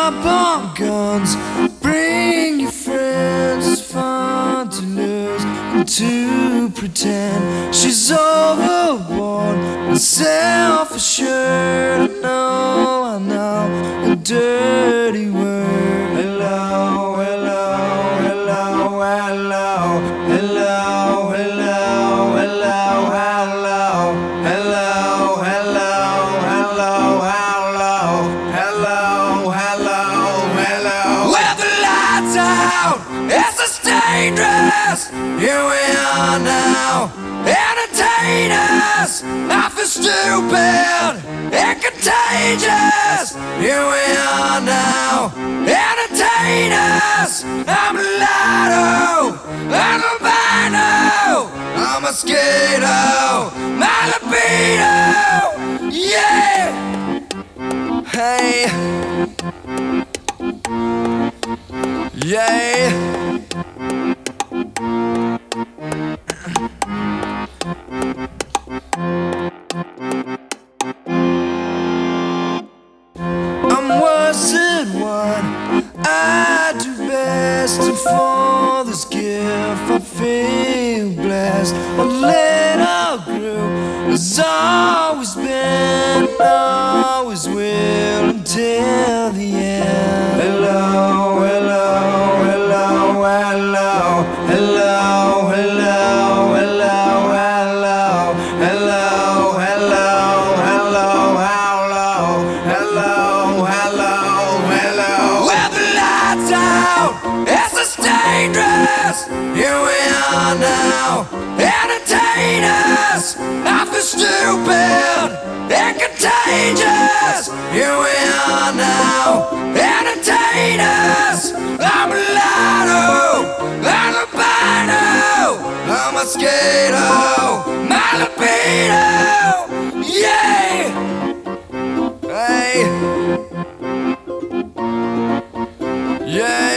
up on guns, bring your friends. It's fun to lose and to pretend. She's overboard and self-assured. I know, a dirty word. Hello, hello, hello, hello, hello, hello, hello, hello, hello, hello, hello, hello, hello, hello. With the lights out, it's just dangerous. Here we are now, entertain us. I feel stupid and contagious. Here we are now, entertain us. I'm a lotto, I'm a albino, I'm a mosquito, my libido. Yeah. Hey. Yeah. I'm worse at what I do best, and for this gift I feel blessed. A little group has always been, always will until the end. Hello, hello, hello, hello, hello, hello, hello, hello, hello, hello, hello, hello, hello, hello. With the lights out, it's just dangerous. Here we are now, entertain us. I feel stupid and contagious. Here we are now, entertain us. I'm a lotto, I'm a albino, I'm a mosquito, my libido. Yeah. Hey. Yeah.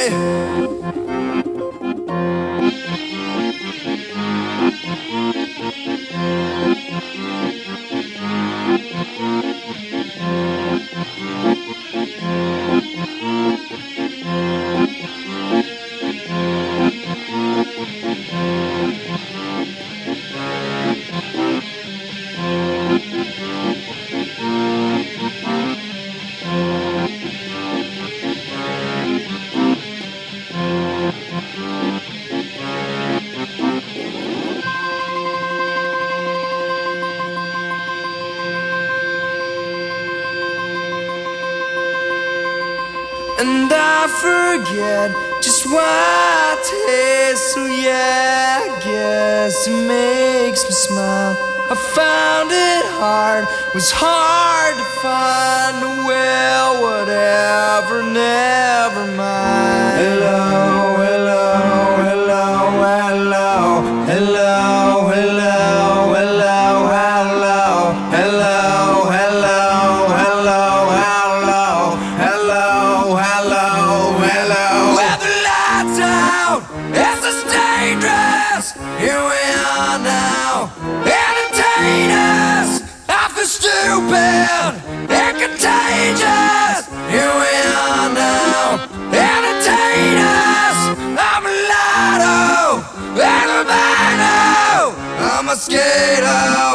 And I forget just what it is. So yeah, I guess it makes me smile. I found it hard, was hard to find. Well, whatever, never mind. Hello, hello, hello, hello, hello, hello, hello, hello, hello, hello, hello, hello, hello, hello. With the lights out, it's just dangerous. Here we are now, entertain us. I feel stupid and contagious. Here we are now, entertain us. I'm a lotto, I'm a albino, I'm a mosquito.